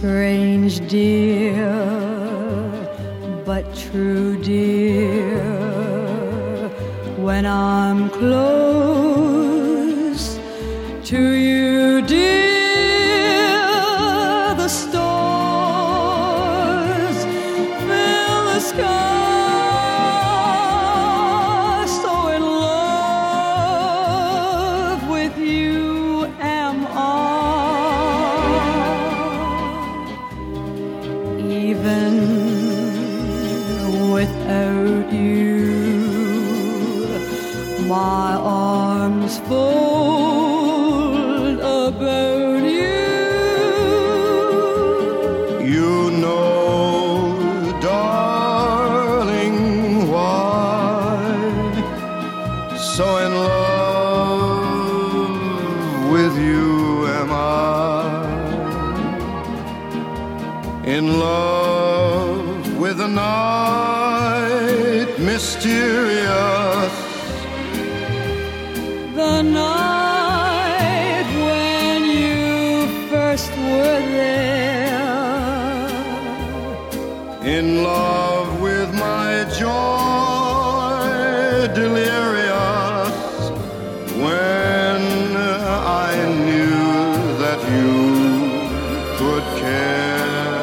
strange, dear, but true, dear. When I'm close to you, dear, the stars fill the sky. So in love with you am I. Even without you, my arms fold about you. You know, darling, why so in love with you am I. In love with the night, mysterious, the night when you first were there. in love with my joy, delirious, when I knew that you could care.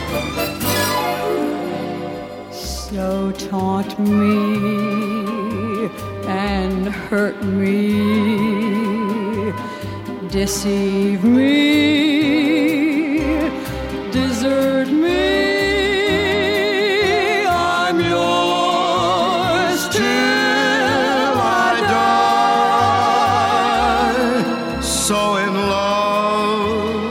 So taunt me and hurt me, deceive me, desert me. I'm yours till I die. So in love,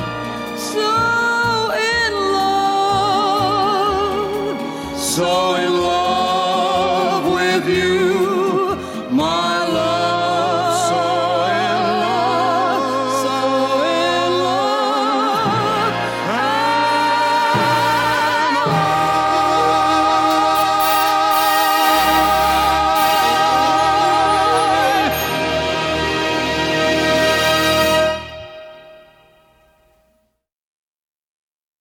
so in love, so in